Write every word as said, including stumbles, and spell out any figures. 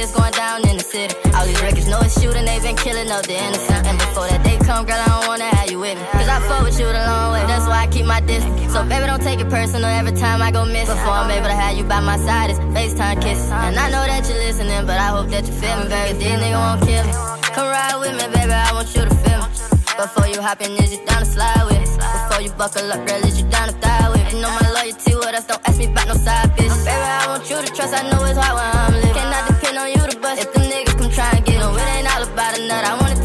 it's going down in the city. All these records know it's shooting, they been killing up the innocent. And before that day come, girl, I don't wanna have you with me. Cause I fuck with you the long way, that's why I keep my distance. So baby, don't take it personal every time I go miss. Before I'm able to have you by my side, it's FaceTime kisses. And I know that you're listening, but I hope that you feel me, baby. These niggas won't kill me. Come ride with me, baby, I want you to feel me. Before you hop in, is you down to slide with me? Before you buckle up, girl, is you down to die with me? You know my loyalty with us, don't ask me about no side bitch. Baby, I want you to trust, I know it's hard when I'm living. Cannot depend on you to bust. If them niggas come try and get on, it ain't all about a nut. I wanna